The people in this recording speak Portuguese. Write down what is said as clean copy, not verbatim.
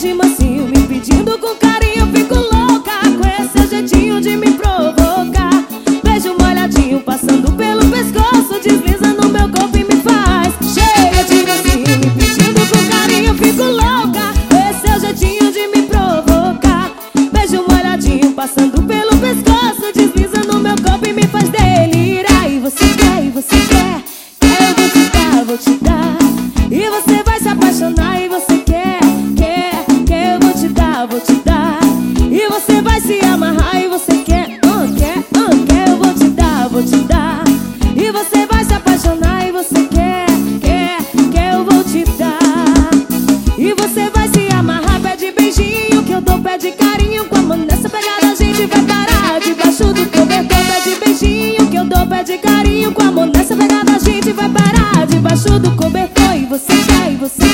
de mansinho, me pedindo com carinho. Fico louca com esse jeitinho de me provocar. Beijo molhadinho passando pelo pescoço, desliza no meu corpo e me faz. Chega de mansinho, me pedindo com carinho. Fico louca com esse jeitinho de me provocar. Beijo molhadinho passando pelo pescoço, desliza no meu corpo e me faz delirar. E você quer, eu vou te dar, vou te dar. E você vai se apaixonar. E você quer, eu vou te dar, vou te dar. E você vai se amarrar. E você quer, eu vou te dar, vou te dar. E você vai se apaixonar. E você quer, eu vou te dar. E você vai se amarrar. Pede beijinho que eu dou, pede carinho. Com a mão nessa pegada a gente vai parar debaixo do cobertor. Pede beijinho que eu dou, pede carinho. Com a mão nessa pegada a gente vai parar debaixo do cobertor. E você quer,